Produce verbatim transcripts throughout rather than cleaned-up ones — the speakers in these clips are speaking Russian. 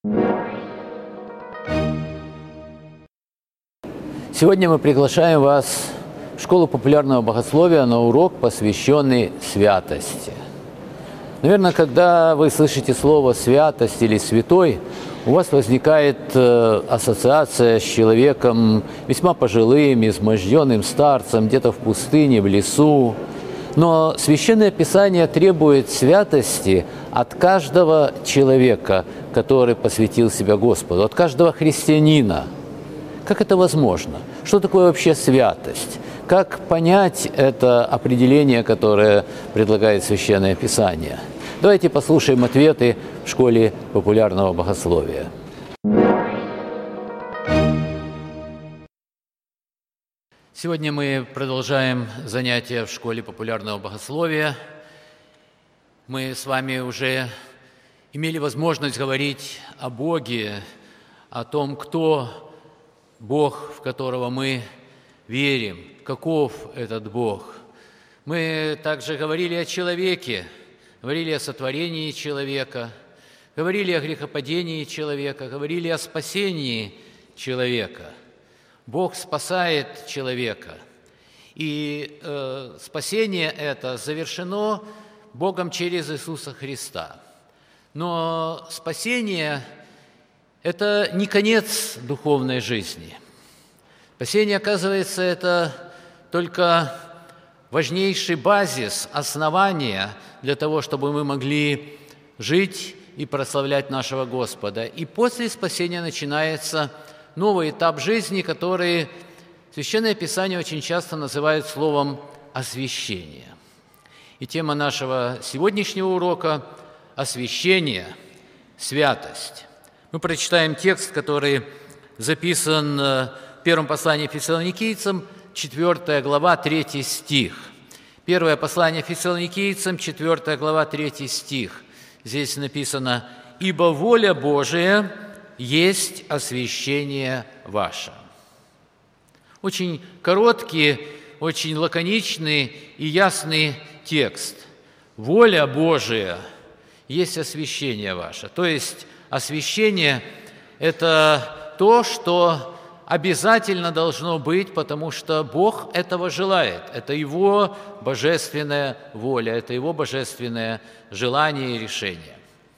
Сегодня мы приглашаем вас в школу популярного богословия на урок, посвященный святости. Наверное, когда вы слышите слово «святость» или «святой», у вас возникает э, ассоциация с человеком весьма пожилым, изможденным старцем, где-то в пустыне, в лесу. Но Священное Писание требует святости от каждого человека, который посвятил себя Господу, от каждого христианина. Как это возможно? Что такое вообще святость? Как понять это определение, которое предлагает Священное Писание? Давайте послушаем ответы в школе популярного богословия. Сегодня мы продолжаем занятия в школе популярного богословия. Мы с вами уже имели возможность говорить о Боге, о том, кто Бог, в которого мы верим, каков этот Бог. Мы также говорили о человеке, говорили о сотворении человека, говорили о грехопадении человека, говорили о спасении человека. Бог спасает человека, и э, спасение это завершено Богом через Иисуса Христа. Но спасение – это не конец духовной жизни. Спасение, оказывается, это только важнейший базис, основание для того, чтобы мы могли жить и прославлять нашего Господа. И после спасения начинается новый этап жизни, который Священное Писание очень часто называет словом «освящение». И тема нашего сегодняшнего урока – освящение, святость. Мы прочитаем текст, который записан в первом послании Фессалоникийцам, четвёртая глава, третий стих. Первое послание Фессалоникийцам, четвёртая глава, третий стих. Здесь написано: «Ибо воля Божия есть освящение ваше». Очень короткий, очень лаконичный и ясный текст. Воля Божия есть освящение ваше. То есть освящение – это то, что обязательно должно быть, потому что Бог этого желает. Это Его божественная воля, это Его божественное желание и решение.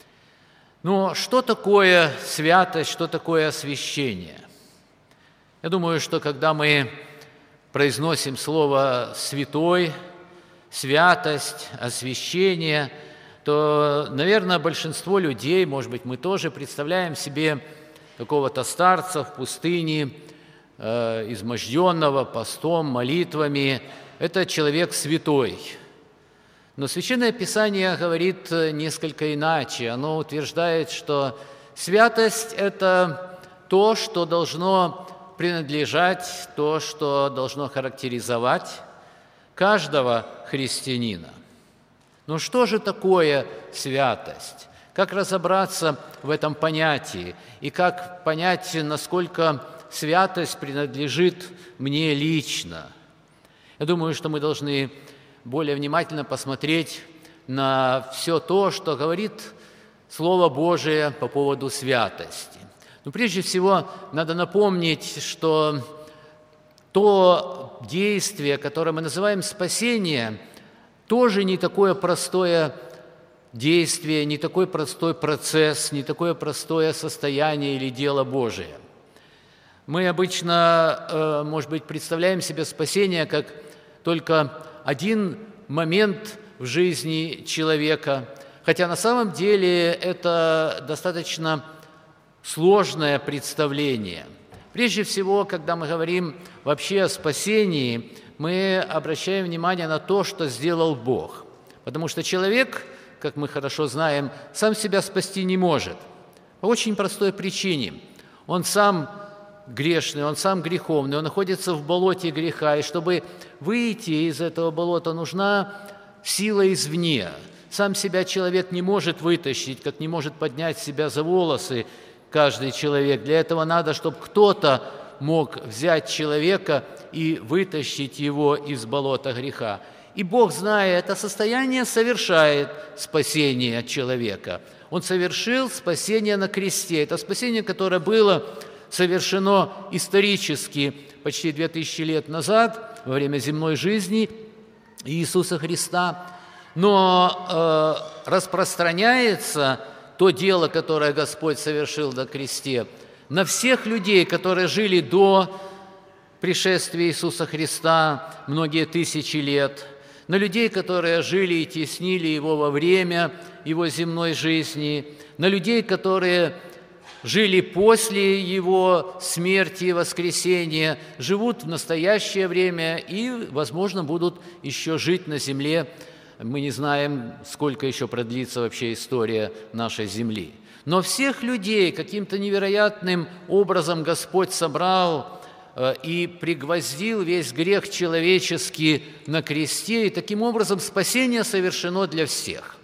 Но что такое святость, что такое освящение? Я думаю, что когда мы произносим слово «святой», «святость», «освящение», то, наверное, большинство людей, может быть, мы тоже представляем себе какого-то старца в пустыне, э, изможденного постом, молитвами. Это человек святой. Но Священное Писание говорит несколько иначе. Оно утверждает, что святость – это то, что должно принадлежать, то, что должно характеризовать каждого христианина. Но что же такое святость? Как разобраться в этом понятии? И как понять, насколько святость принадлежит мне лично? Я думаю, что мы должны более внимательно посмотреть на все то, что говорит Слово Божие по поводу святости. Но прежде всего надо напомнить, что то действие, которое мы называем спасение, тоже не такое простое действие, не такой простой процесс, не такое простое состояние или дело Божие. Мы обычно, может быть, представляем себе спасение как только один момент в жизни человека, хотя на самом деле это достаточно сложное представление. Прежде всего, когда мы говорим вообще о спасении, мы обращаем внимание на то, что сделал Бог. Потому что человек, как мы хорошо знаем, сам себя спасти не может. По очень простой причине. Он сам грешный, он сам греховный, он находится в болоте греха. И чтобы выйти из этого болота, нужна сила извне. Сам себя человек не может вытащить, как не может поднять себя за волосы каждый человек. Для этого надо, чтобы кто-то мог взять человека и вытащить его из болота греха. И Бог, зная это состояние, совершает спасение человека. Он совершил спасение на кресте. Это спасение, которое было совершено исторически почти две тысячи лет назад, во время земной жизни Иисуса Христа. Но э, распространяется то дело, которое Господь совершил на кресте, на всех людей, которые жили до пришествия Иисуса Христа многие тысячи лет, на людей, которые жили и теснили Его во время Его земной жизни, на людей, которые жили после Его смерти и воскресения, живут в настоящее время и, возможно, будут еще жить на земле. Мы не знаем, сколько еще продлится вообще история нашей земли. Но всех людей каким-то невероятным образом Господь собрал и пригвоздил весь грех человеческий на кресте, и таким образом спасение совершено для всех.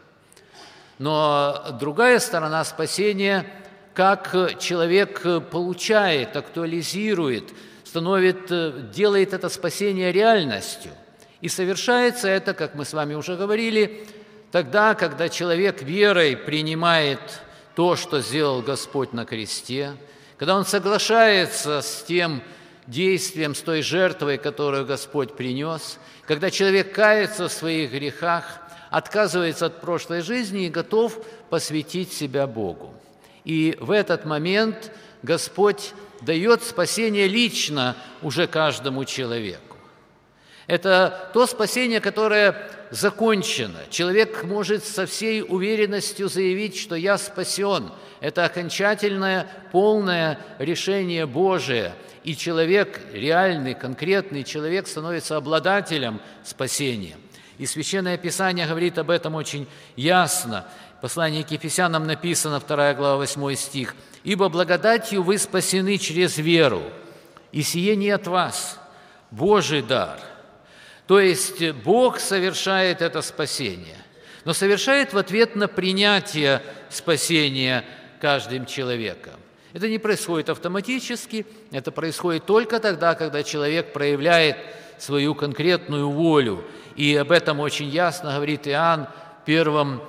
Но другая сторона спасения, как человек получает, актуализирует, становит, делает это спасение реальностью. И совершается это, как мы с вами уже говорили, тогда, когда человек верой принимает то, что сделал Господь на кресте, когда он соглашается с тем действием, с той жертвой, которую Господь принес, когда человек кается в своих грехах, отказывается от прошлой жизни и готов посвятить себя Богу. И в этот момент Господь дает спасение лично уже каждому человеку. Это то спасение, которое закончено. Человек может со всей уверенностью заявить, что «я спасен». Это окончательное, полное решение Божие. И человек, реальный, конкретный человек, становится обладателем спасения. И Священное Писание говорит об этом очень ясно. В послании к Ефесянам написано, вторая глава, восьмой стих. «Ибо благодатью вы спасены через веру, и сие не от вас, Божий дар». То есть Бог совершает это спасение, но совершает в ответ на принятие спасения каждым человеком. Это не происходит автоматически, это происходит только тогда, когда человек проявляет свою конкретную волю. И об этом очень ясно говорит Иоанн в, первом,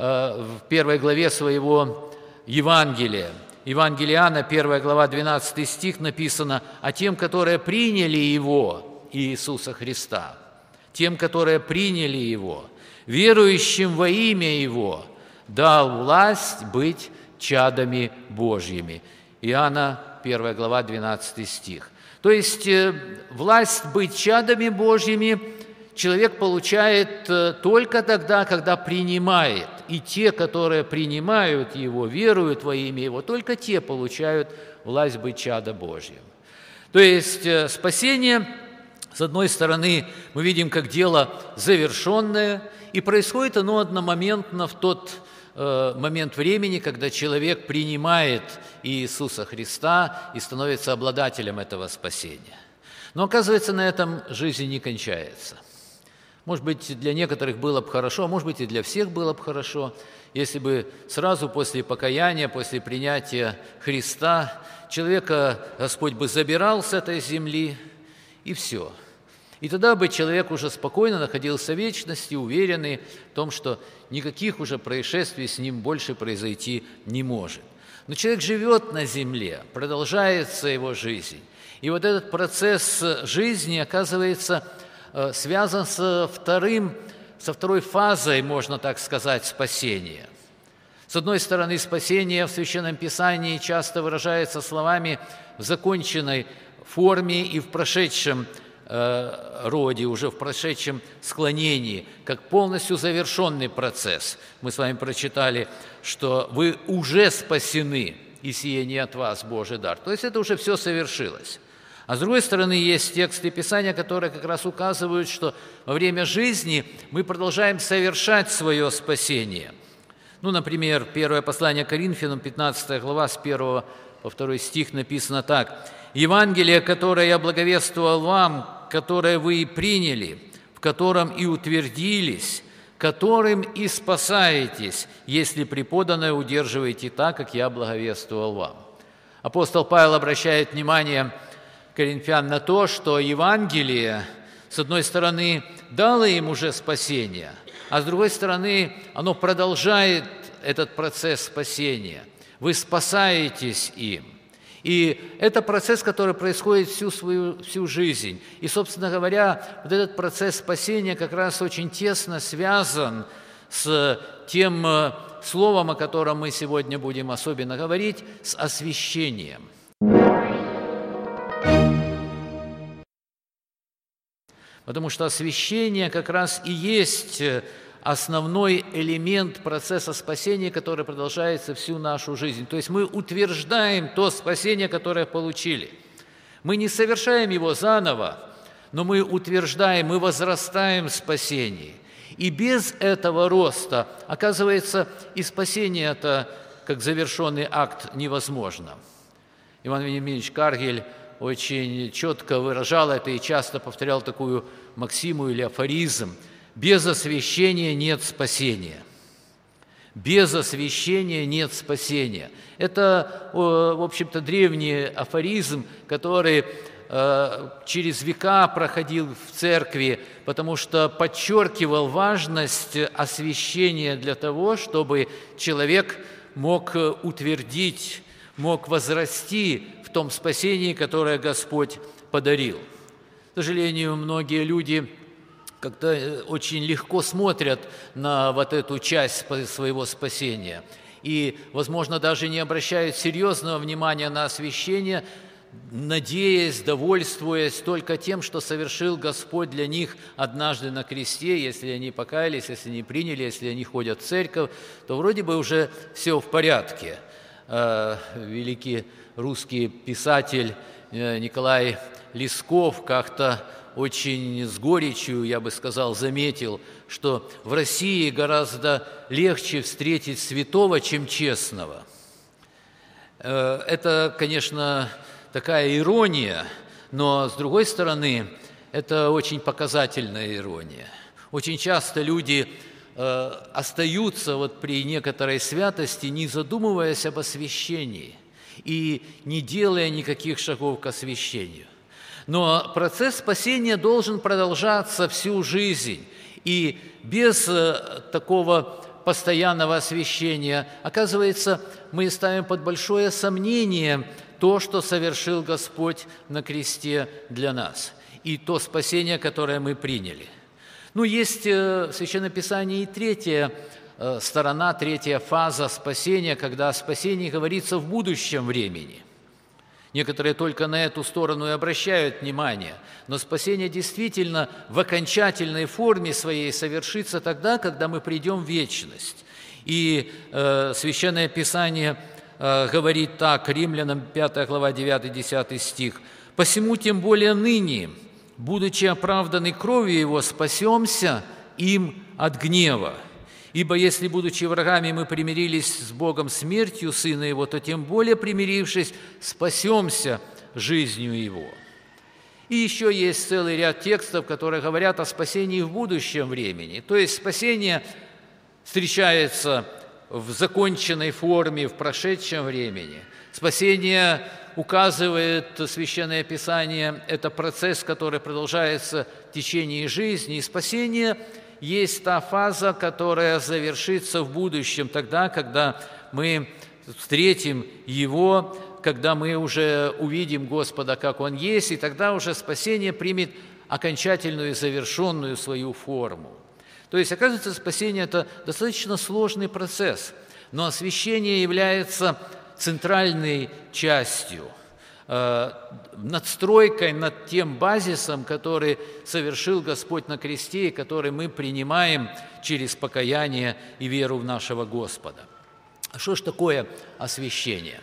в первой главе своего Евангелия. Евангелие Иоанна, первая глава, двенадцатый стих написано: «А тем, которые приняли Его, Иисуса Христа, тем, которые приняли Его, верующим во имя Его, дал власть быть чадами Божьими». Иоанна, первая глава, двенадцатый стих. То есть власть быть чадами Божьими человек получает только тогда, когда принимает. И те, которые принимают Его, веруют во имя Его, только те получают власть быть чадом Божьим. То есть спасение, с одной стороны, мы видим как дело завершенное, и происходит оно одномоментно в тот э, момент времени, когда человек принимает Иисуса Христа и становится обладателем этого спасения. Но, оказывается, на этом жизнь не кончается. Может быть, для некоторых было бы хорошо, а может быть, и для всех было бы хорошо, если бы сразу после покаяния, после принятия Христа человека Господь бы забирал с этой земли, и все. И тогда бы человек уже спокойно находился в вечности, уверенный в том, что никаких уже происшествий с ним больше произойти не может. Но человек живет на земле, продолжается его жизнь. И вот этот процесс жизни, оказывается, связан со, вторым, со второй фазой, можно так сказать, спасения. С одной стороны, спасение в Священном Писании часто выражается словами в законченной форме и в прошедшем э, роде, уже в прошедшем склонении, как полностью завершенный процесс. Мы с вами прочитали, что вы уже спасены, и сие не от вас, Божий дар. То есть это уже все совершилось. А с другой стороны, есть тексты Писания, которые как раз указывают, что во время жизни мы продолжаем совершать свое спасение. Ну, например, первое послание Коринфянам, пятнадцатая глава, с первого по второй стих написано так: «Евангелие, которое я благовествовал вам, которое вы и приняли, в котором и утвердились, которым и спасаетесь, если преподанное удерживаете так, как я благовествовал вам». Апостол Павел обращает внимание коринфян на то, что Евангелие, с одной стороны, дало им уже спасение, а с другой стороны, оно продолжает этот процесс спасения, вы спасаетесь им. И это процесс, который происходит всю свою всю жизнь. И, собственно говоря, вот этот процесс спасения как раз очень тесно связан с тем словом, о котором мы сегодня будем особенно говорить, с освящением. Потому что освящение как раз и есть основной элемент процесса спасения, который продолжается всю нашу жизнь. То есть мы утверждаем то спасение, которое получили. Мы не совершаем его заново, но мы утверждаем, мы возрастаем в спасении. И без этого роста, оказывается, и спасение это, как завершенный акт, невозможно. Иван Вениаминович Каргель очень четко выражал это и часто повторял такую максиму или афоризм: «Без освящения нет спасения». Без освящения нет спасения. Это, в общем-то, древний афоризм, который через века проходил в церкви, потому что подчеркивал важность освящения для того, чтобы человек мог утвердить, мог возрасти в том спасении, которое Господь подарил. К сожалению, многие люди как-то очень легко смотрят на вот эту часть своего спасения и, возможно, даже не обращают серьезного внимания на освящение, надеясь, довольствуясь только тем, что совершил Господь для них однажды на кресте. Если они покаялись, если они приняли, если они ходят в церковь, то вроде бы уже все в порядке. Великий русский писатель Николай Лесков как-то очень с горечью, я бы сказал, заметил, что в России гораздо легче встретить святого, чем честного. Это, конечно, такая ирония, но, с другой стороны, это очень показательная ирония. Очень часто люди э, остаются вот при некоторой святости, не задумываясь об освящении и не делая никаких шагов к освящению. Но процесс спасения должен продолжаться всю жизнь, и без э, такого постоянного освящения, оказывается, мы ставим под большое сомнение то, что совершил Господь на кресте для нас, и то спасение, которое мы приняли. Ну, есть в Священном Писании и третья сторона, третья фаза спасения, когда о спасении говорится в будущем времени. Некоторые только на эту сторону и обращают внимание, но спасение действительно в окончательной форме своей совершится тогда, когда мы придем в вечность. И э, Священное Писание э, говорит так, Римлянам пятая глава, девятый-десятый стих: «Посему тем более ныне, будучи оправданы кровью Его, спасемся им от гнева. Ибо если, будучи врагами, мы примирились с Богом смертью Сына Его, то тем более, примирившись, спасемся жизнью Его». И еще есть целый ряд текстов, которые говорят о спасении в будущем времени. То есть спасение встречается в законченной форме, в прошедшем времени. Спасение, указывает Священное Писание, это процесс, который продолжается в течение жизни. И спасение есть та фаза, которая завершится в будущем, тогда, когда мы встретим Его, когда мы уже увидим Господа, как Он есть, и тогда уже спасение примет окончательную и завершенную свою форму. То есть, оказывается, спасение – это достаточно сложный процесс, но освящение является центральной частью, надстройкой над тем базисом, который совершил Господь на кресте и который мы принимаем через покаяние и веру в нашего Господа. А что ж такое освящение?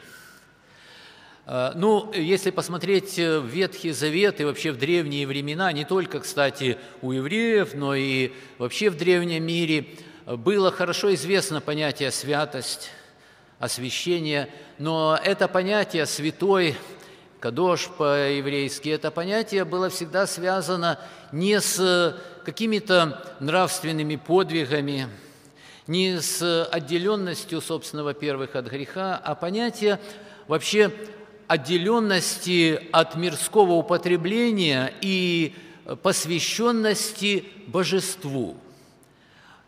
Ну, если посмотреть в Ветхий Завет и вообще в древние времена, не только, кстати, у евреев, но и вообще в древнем мире, было хорошо известно понятие «святость», освящение, но это понятие «святой», «кадош» по-еврейски, это понятие было всегда связано не с какими-то нравственными подвигами, не с отделенностью, собственно, во-первых, от греха, а понятие вообще отделенности от мирского употребления и посвященности божеству.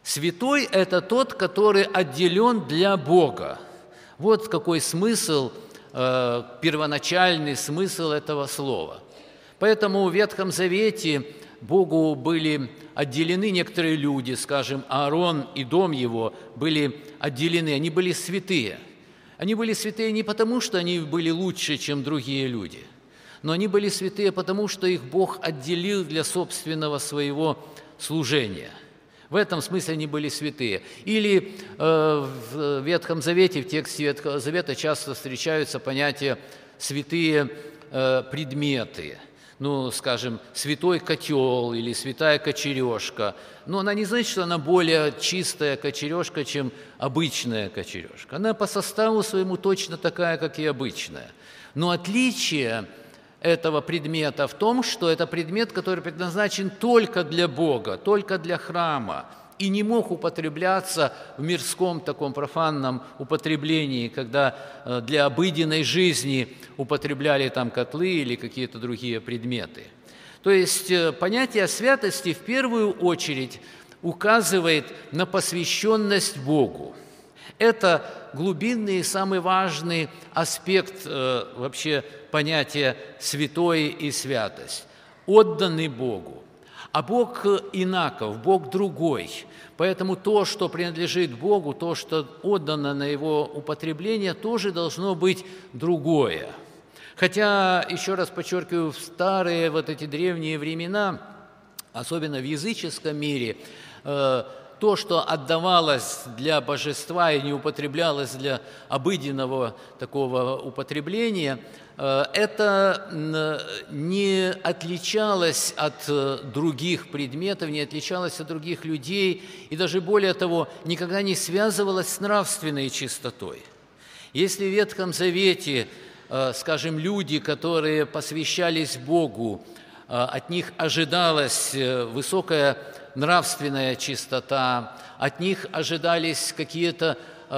Святой – это тот, который отделен для Бога. Вот какой смысл, э, первоначальный смысл этого слова. Поэтому в Ветхом Завете Богу были отделены некоторые люди, скажем, Аарон и дом его были отделены, они были святые. Они были святые не потому, что они были лучше, чем другие люди, но они были святые потому, что их Бог отделил для собственного своего служения. В этом смысле они были святые. Или э, в Ветхом Завете, в тексте Ветхого Завета часто встречаются понятия «святые э, предметы». Ну, скажем, святой котел или святая кочережка. Но она не значит, что она более чистая кочережка, чем обычная кочережка. Она по составу своему точно такая, как и обычная. Но отличие этого предмета в том, что это предмет, который предназначен только для Бога, только для храма, и не мог употребляться в мирском таком профанном употреблении, когда для обыденной жизни употребляли там котлы или какие-то другие предметы. То есть понятие святости в первую очередь указывает на посвященность Богу. Это глубинный и самый важный аспект э, вообще понятия «святой» и «святость». Отданный Богу. А Бог инаков, Бог другой. Поэтому то, что принадлежит Богу, то, что отдано на Его употребление, тоже должно быть другое. Хотя, еще раз подчеркиваю, в старые вот эти древние времена, особенно в языческом мире, э, то, что отдавалось для божества и не употреблялось для обыденного такого употребления, это не отличалось от других предметов, не отличалось от других людей, и даже более того, никогда не связывалось с нравственной чистотой. Если в Ветхом Завете, скажем, люди, которые посвящались Богу, от них ожидалась высокая нравственная чистота, от них ожидались какие-то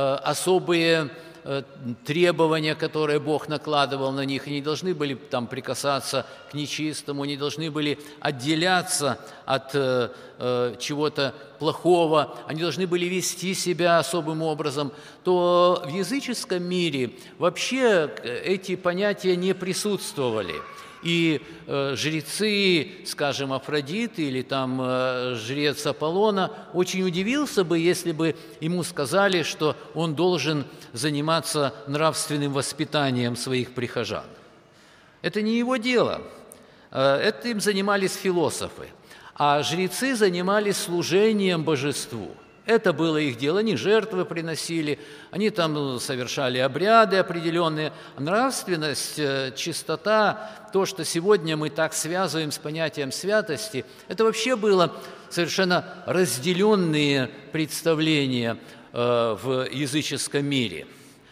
особые требования, которые Бог накладывал на них, и не должны были там прикасаться к нечистому, не должны были отделяться от э, э, чего-то плохого, они должны были вести себя особым образом, то в языческом мире вообще эти понятия не присутствовали. И э, жрецы, скажем, Афродиты или там э, жрец Аполлона очень удивился бы, если бы ему сказали, что он должен заниматься нравственным воспитанием своих прихожан. Это не его дело. Э, этим занимались философы. А жрецы занимались служением божеству. Это было их дело, они жертвы приносили, они там совершали обряды определенные. Нравственность, чистота, то, что сегодня мы так связываем с понятием святости, это вообще было совершенно разделенные представления в языческом мире.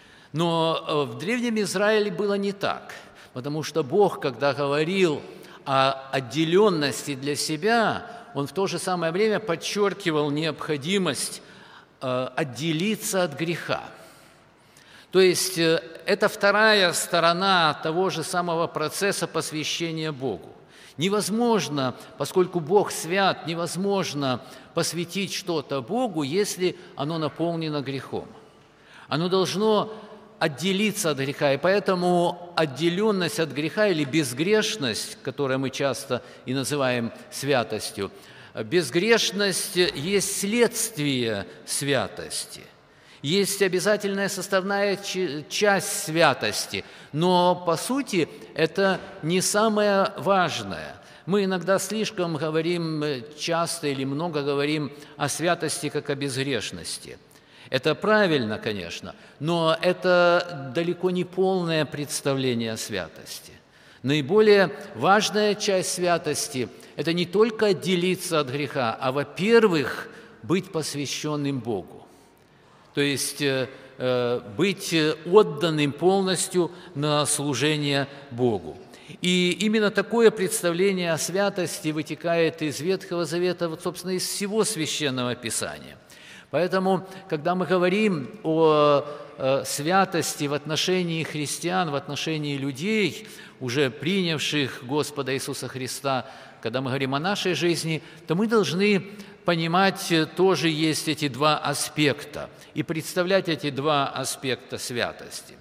Но в Древнем Израиле было не так, потому что Бог, когда говорил о отделенности для себя, Он в то же самое время подчеркивал необходимость э, отделиться от греха. То есть э, это вторая сторона того же самого процесса посвящения Богу. Невозможно, поскольку Бог свят, невозможно посвятить что-то Богу, если оно наполнено грехом. Оно должно отделиться от греха, и поэтому отделенность от греха или безгрешность, которую мы часто и называем святостью, безгрешность есть следствие святости, есть обязательная составная часть святости, но, по сути, это не самое важное. Мы иногда слишком говорим, часто или много говорим о святости как о безгрешности. Это правильно, конечно, но это далеко не полное представление о святости. Наиболее важная часть святости – это не только отделиться от греха, а, во-первых, быть посвященным Богу. То есть э, быть отданным полностью на служение Богу. И именно такое представление о святости вытекает из Ветхого Завета, вот, собственно, из всего Священного Писания. Поэтому, когда мы говорим о святости в отношении христиан, в отношении людей, уже принявших Господа Иисуса Христа, когда мы говорим о нашей жизни, то мы должны понимать тоже есть эти два аспекта и представлять эти два аспекта святости.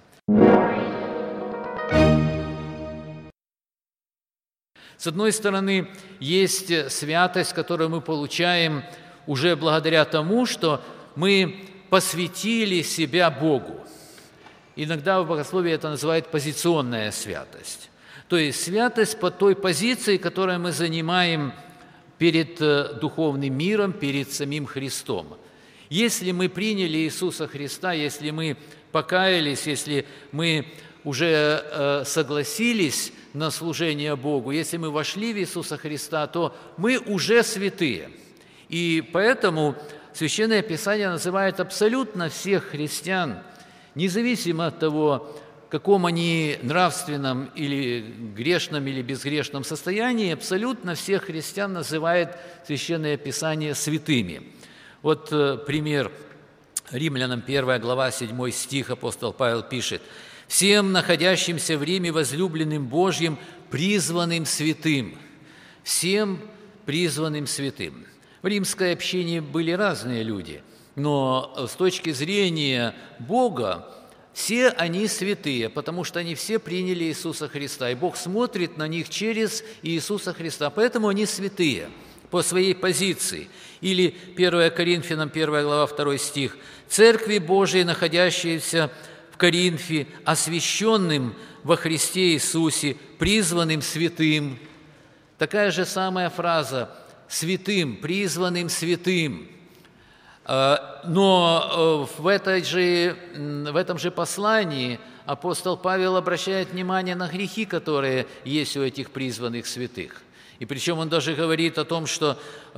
С одной стороны, есть святость, которую мы получаем уже благодаря тому, что мы посвятили себя Богу. Иногда в богословии это называют позиционная святость. То есть святость по той позиции, которую мы занимаем перед духовным миром, перед самим Христом. Если мы приняли Иисуса Христа, если мы покаялись, если мы уже согласились на служение Богу, если мы вошли в Иисуса Христа, то мы уже святые. И поэтому Священное Писание называет абсолютно всех христиан, независимо от того, в каком они нравственном или грешном или безгрешном состоянии, абсолютно всех христиан называет Священное Писание святыми. Вот пример. Римлянам первая глава, седьмой стих, апостол Павел пишет: «Всем находящимся в Риме, возлюбленным Божьим, призванным святым». Всем призванным святым. В римской общине были разные люди, но с точки зрения Бога все они святые, потому что они все приняли Иисуса Христа, и Бог смотрит на них через Иисуса Христа, поэтому они святые по своей позиции. Или первое Коринфянам, первая глава, второй стих: «Церкви Божией, находящиеся в Коринфе, освященным во Христе Иисусе, призванным святым». Такая же самая фраза: «святым», «призванным святым». Но в, этой же, в этом же послании апостол Павел обращает внимание на грехи, которые есть у этих призванных святых. И причем он даже говорит о том, что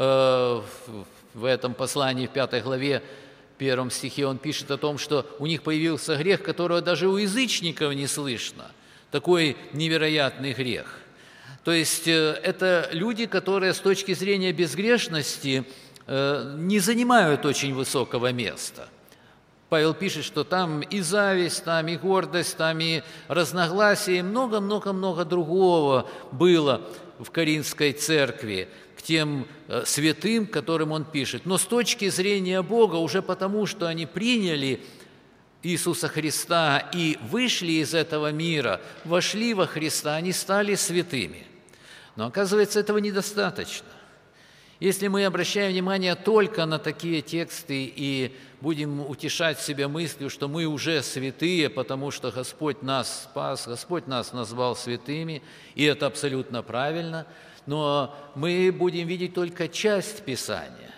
в этом послании, в пятой главе, в первом стихе, он пишет о том, что у них появился грех, которого даже у язычников не слышно. Такой невероятный грех. То есть это люди, которые с точки зрения безгрешности не занимают очень высокого места. Павел пишет, что там и зависть, там и гордость, там и разногласия, и много-много-много другого было в Коринфской церкви к тем святым, которым он пишет. Но с точки зрения Бога, уже потому, что они приняли Иисуса Христа и вышли из этого мира, вошли во Христа, они стали святыми. Но оказывается, этого недостаточно. Если мы обращаем внимание только на такие тексты и будем утешать себя мыслью, что мы уже святые, потому что Господь нас спас, Господь нас назвал святыми, и это абсолютно правильно, но мы будем видеть только часть Писания.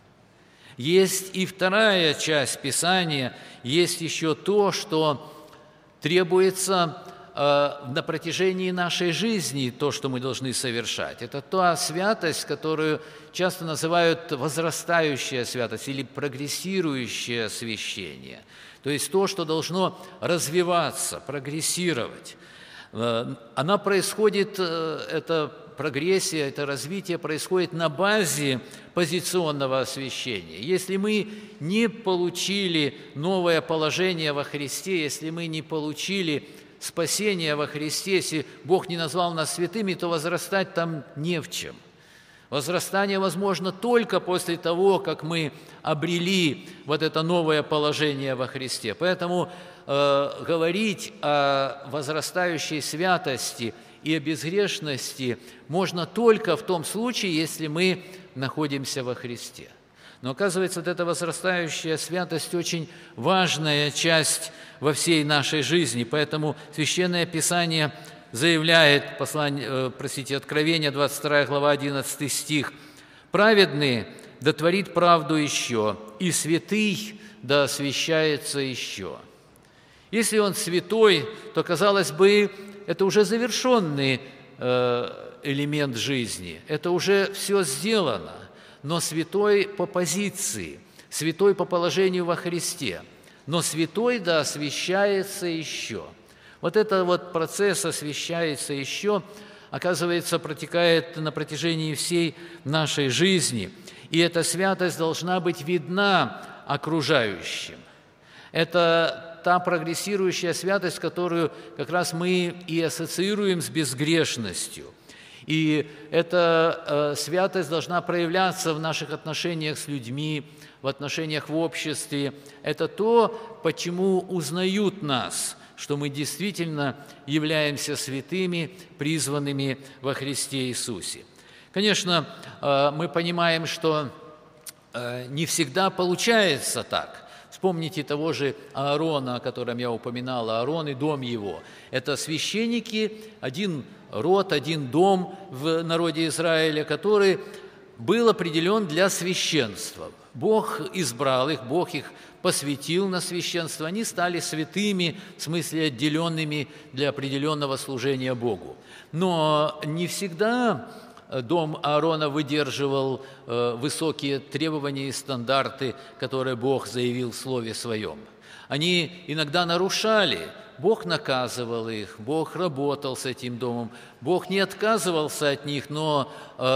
Есть и вторая часть Писания, есть еще то, что требуется на протяжении нашей жизни, то, что мы должны совершать. Это та святость, которую часто называют возрастающая святость или прогрессирующее освящение. То есть то, что должно развиваться, прогрессировать. Она происходит, эта прогрессия, это развитие происходит на базе позиционного освящения. Если мы не получили новое положение во Христе, если мы не получили спасение во Христе, если Бог не назвал нас святыми, то возрастать там не в чем. Возрастание возможно только после того, как мы обрели вот это новое положение во Христе. Поэтому э, говорить о возрастающей святости и о безгрешности можно только в том случае, если мы находимся во Христе. Но оказывается, вот эта возрастающая святость очень важная часть во всей нашей жизни. Поэтому Священное Писание заявляет, послание, простите, Откровение, двадцать вторая глава, одиннадцатый стих: «Праведный да творит правду еще, и святый да освящается еще». Если он святой, то, казалось бы, это уже завершенный элемент жизни, это уже все сделано. Но святой по позиции, святой по положению во Христе, но святой да освящается еще. Вот этот вот процесс освящается еще, оказывается, протекает на протяжении всей нашей жизни. И эта святость должна быть видна окружающим. Это та прогрессирующая святость, которую как раз мы и ассоциируем с безгрешностью. И эта святость должна проявляться в наших отношениях с людьми, в отношениях в обществе. Это то, почему узнают нас, что мы действительно являемся святыми, призванными во Христе Иисусе. Конечно, мы понимаем, что не всегда получается так. Вспомните того же Аарона, о котором я упоминал, Аарон и дом его. Это священники, один род, один дом в народе Израиля, который был определен для священства. Бог избрал их, Бог их посвятил на священство. Они стали святыми, в смысле отделенными для определенного служения Богу. Но не всегда дом Аарона выдерживал высокие требования и стандарты, которые Бог заявил в Слове Своем. Они иногда нарушали, Бог наказывал их, Бог работал с этим домом, Бог не отказывался от них, но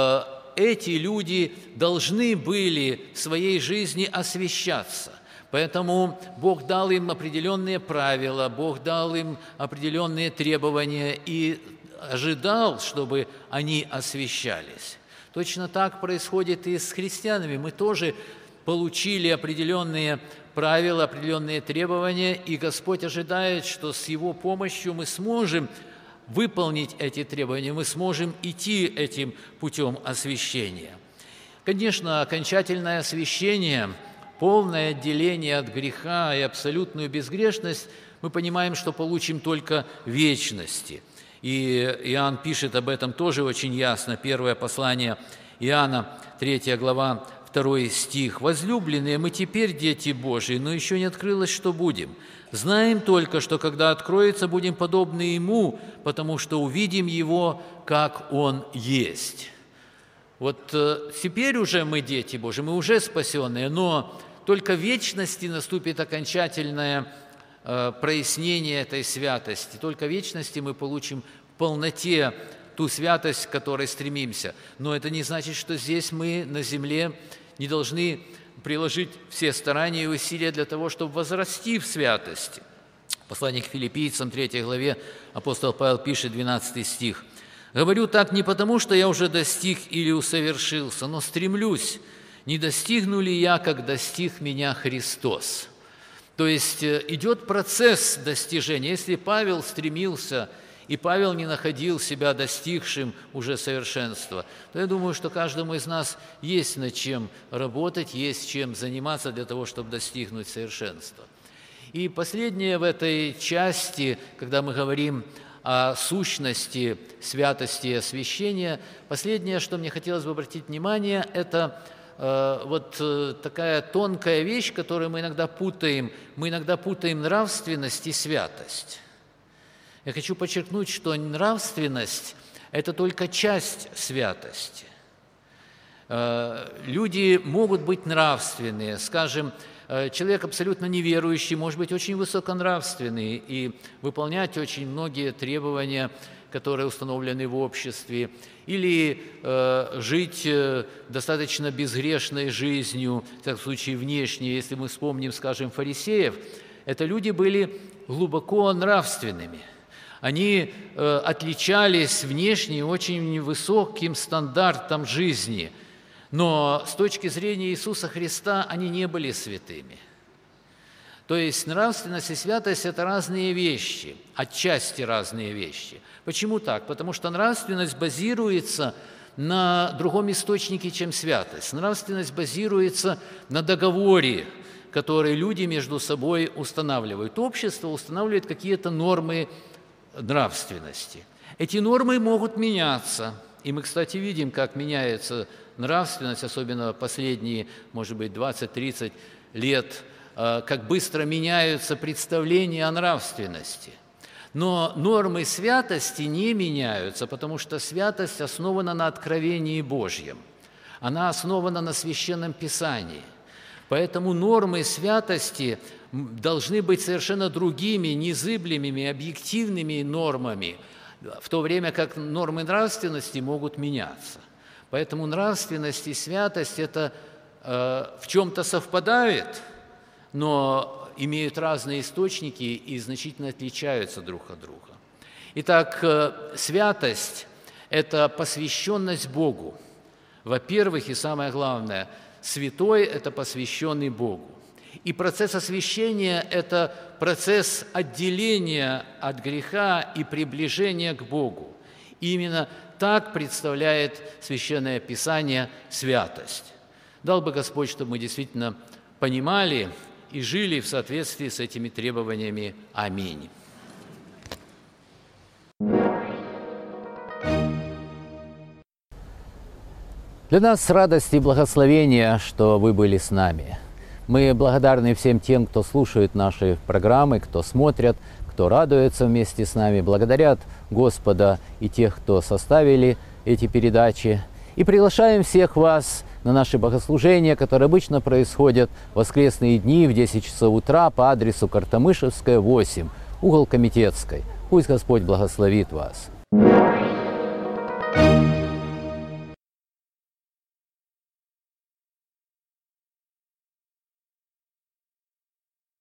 эти люди должны были в своей жизни освящаться. Поэтому Бог дал им определенные правила, Бог дал им определенные требования и ожидал, чтобы они освящались. Точно так происходит и с христианами. Мы тоже получили определенные правила, определенные требования, и Господь ожидает, что с Его помощью мы сможем выполнить эти требования, мы сможем идти этим путем освящения. Конечно, окончательное освящение, полное отделение от греха и абсолютную безгрешность мы понимаем, что получим только в вечности. И Иоанн пишет об этом тоже очень ясно. Первое послание Иоанна, третья глава, второй стих. «Возлюбленные, мы теперь дети Божии, но еще не открылось, что будем. Знаем только, что когда откроется, будем подобны Ему, потому что увидим Его, как Он есть». Вот теперь уже мы дети Божии, мы уже спасенные, но только в вечности наступит окончательное прояснение этой святости. Только в вечности мы получим в полноте ту святость, к которой стремимся. Но это не значит, что здесь мы на земле не должны приложить все старания и усилия для того, чтобы возрасти в святости. Послание к Филиппийцам, третьей главе, апостол Павел пишет, двенадцатый стих. «Говорю так не потому, что я уже достиг или усовершился, но стремлюсь, не достигну ли я, как достиг меня Христос». То есть идет процесс достижения. Если Павел стремился, и Павел не находил себя достигшим уже совершенства, то я думаю, что каждому из нас есть над чем работать, есть чем заниматься для того, чтобы достигнуть совершенства. И последнее в этой части, когда мы говорим о сущности святости и освящения, последнее, что мне хотелось бы обратить внимание, это вот такая тонкая вещь, которую мы иногда путаем. Мы иногда путаем нравственность и святость. Я хочу подчеркнуть, что нравственность – это только часть святости. Люди могут быть нравственные. Скажем, человек абсолютно неверующий может быть очень высоконравственный и выполнять очень многие требования, которые установлены в обществе, или э, жить э, достаточно безгрешной жизнью, в таком случае внешне. Если мы вспомним, скажем, фарисеев, это люди были глубоко нравственными. Они э, отличались внешне очень высоким стандартом жизни, но с точки зрения Иисуса Христа они не были святыми. То есть нравственность и святость – это разные вещи, отчасти разные вещи. Почему так? Потому что нравственность базируется на другом источнике, чем святость. Нравственность базируется на договоре, который люди между собой устанавливают. Общество устанавливает какие-то нормы нравственности. Эти нормы могут меняться. И мы, кстати, видим, как меняется нравственность, особенно последние, может быть, двадцать-тридцать лет, как быстро меняются представления о нравственности. Но нормы святости не меняются, потому что святость основана на откровении Божьем. Она основана на Священном Писании. Поэтому нормы святости должны быть совершенно другими, незыблемыми, объективными нормами, в то время как нормы нравственности могут меняться. Поэтому нравственность и святость – это э, в чем-то совпадает, но имеют разные источники и значительно отличаются друг от друга. Итак, святость – это посвященность Богу. Во-первых, и самое главное, святой – это посвященный Богу. И процесс освящения – это процесс отделения от греха и приближения к Богу. И именно так представляет Священное Писание святость. Дал бы Господь, чтобы мы действительно понимали и жили в соответствии с этими требованиями. Аминь. Для нас радость и благословение, что вы были с нами. Мы благодарны всем тем, кто слушает наши программы, кто смотрят, кто радуется вместе с нами, благодарят Господа и тех, кто составили эти передачи. И приглашаем всех вас на наши богослужения, которые обычно происходят в воскресные дни в десять часов утра по адресу Картамышевская, восемь, угол Комитетской. Пусть Господь благословит вас.